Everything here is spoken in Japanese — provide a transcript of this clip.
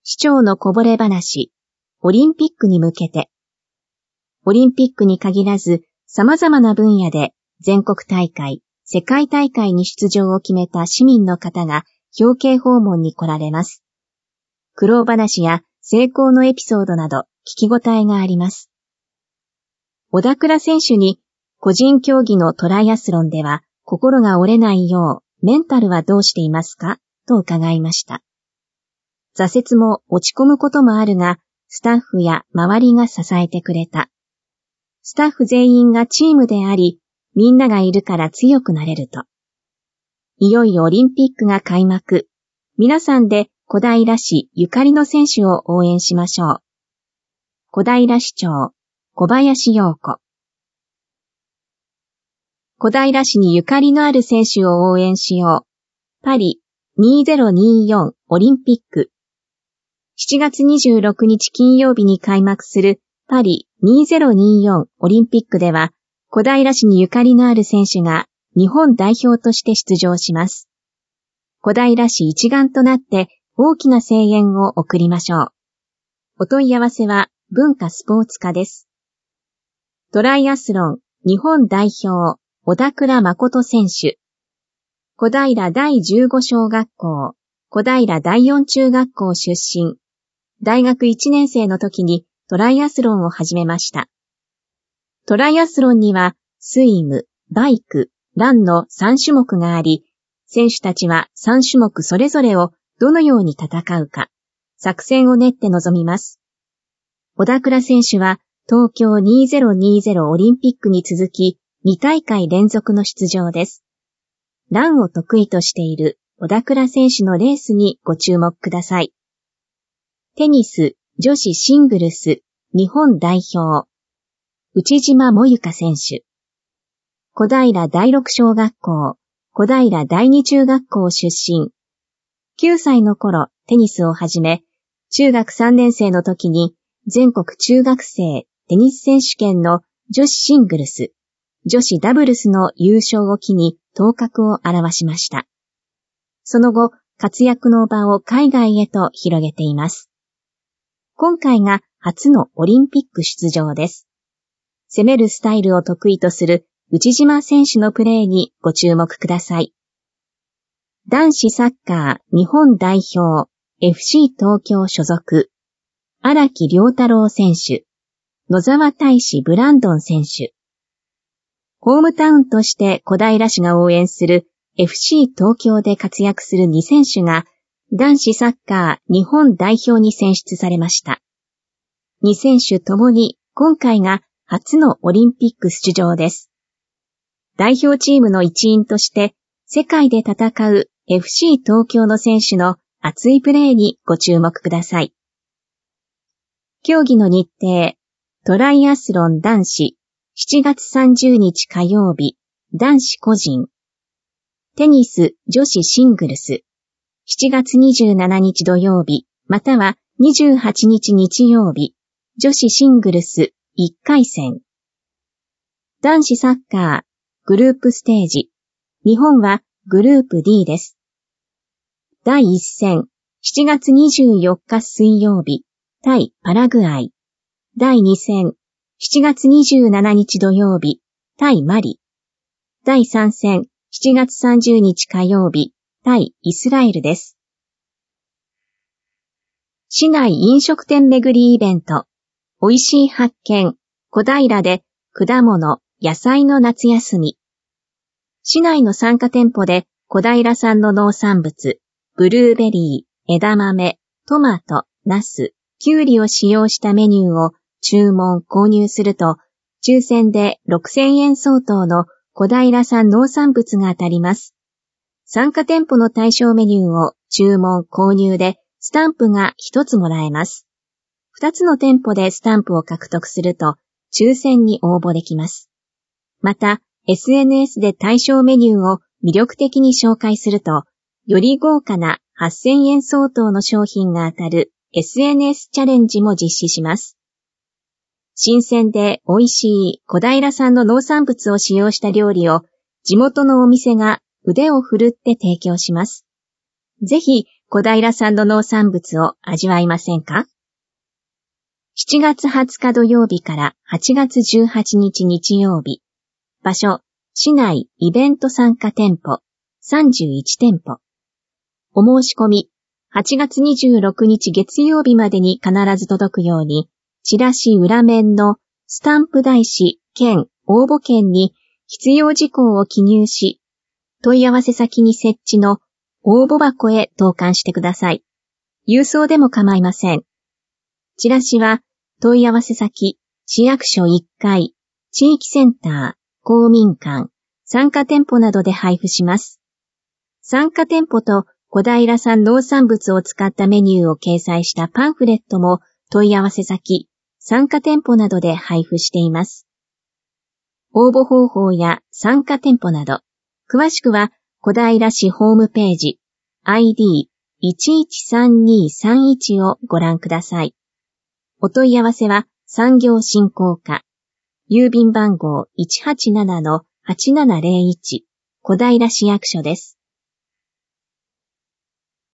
市長のこぼれ話、オリンピックに向けて。オリンピックに限らず、様々な分野で全国大会、世界大会に出場を決めた市民の方が表敬訪問に来られます。苦労話や成功のエピソードなど聞き応えがあります。小田倉選手に個人競技のトライアスロンでは心が折れないようメンタルはどうしていますかと伺いました。挫折も落ち込むこともあるが、スタッフや周りが支えてくれた。スタッフ全員がチームであり、みんながいるから強くなれると。いよいよオリンピックが開幕。皆さんで小平市ゆかりの選手を応援しましょう。小平市長、小林陽子。小平市にゆかりのある選手を応援しよう。パリ2024オリンピック。7月26日金曜日に開幕するパリ2024オリンピックでは、小平市にゆかりのある選手が日本代表として出場します。小平市一丸となって大きな声援を送りましょう。お問い合わせは文化スポーツ課です。トライアスロン日本代表小田倉誠選手。小平第15小学校、小平第4中学校出身。大学1年生の時にトライアスロンを始めました。トライアスロンにはスイム、バイク、ランの3種目があり、選手たちは3種目それぞれをどのように戦うか、作戦を練って臨みます。小田倉選手は東京2020オリンピックに続き2大会連続の出場です。ランを得意としている小田倉選手のレースにご注目ください。テニス女子シングルス日本代表内島萌香選手。小平第六小学校、小平第二中学校出身。9歳の頃テニスを始め、中学3年生の時に全国中学生テニス選手権の女子シングルス、女子ダブルスの優勝を機に頭角を現しました。その後、活躍の場を海外へと広げています。今回が初のオリンピック出場です。攻めるスタイルを得意とする内島選手のプレーにご注目ください。男子サッカー日本代表 FC 東京所属荒木遼太郎選手、野沢大使ブランドン選手。ホームタウンとして小平市が応援する FC 東京で活躍する2選手が男子サッカー日本代表に選出されました。2選手ともに今回が初のオリンピック出場です。代表チームの一員として世界で戦う FC 東京の選手の熱いプレーにご注目ください。競技の日程、トライアスロン男子7月30日火曜日男子個人。テニス女子シングルス7月27日土曜日または28日日曜日女子シングルス1回戦。男子サッカーグループステージ。日本はグループ D です。第1戦7月24日水曜日対パラグアイ。第2戦7月27日土曜日対マリ。第3戦7月30日火曜日対イスラエルです。市内飲食店巡りイベント、美味しい発見、小平で果物、野菜の夏休み。市内の参加店舗で小平産の農産物、ブルーベリー、枝豆、トマト、ナス、キュウリを使用したメニューを注文・購入すると、抽選で6000円相当の小平産農産物が当たります。参加店舗の対象メニューを注文・購入でスタンプが1つもらえます。2つの店舗でスタンプを獲得すると、抽選に応募できます。また、SNS で対象メニューを魅力的に紹介すると、より豪華な8000円相当の商品が当たる SNS チャレンジも実施します。新鮮で美味しい小平産の農産物を使用した料理を地元のお店が腕を振るって提供します。ぜひ小平産の農産物を味わいませんか？ 7 月20日土曜日から8月18日日曜日。場所、市内イベント参加店舗、31店舗。お申し込み、8月26日月曜日までに必ず届くように、チラシ裏面のスタンプ台紙兼応募券に必要事項を記入し、問い合わせ先に設置の応募箱へ投函してください。郵送でも構いません。チラシは問い合わせ先、市役所1階、地域センター、公民館、参加店舗などで配布します。参加店舗と小平産農産物を使ったメニューを掲載したパンフレットも問い合わせ先、参加店舗などで配布しています。応募方法や参加店舗など、詳しくは小平市ホームページ ID113231 をご覧ください。お問い合わせは産業振興課、郵便番号 187-8701 小平市役所です。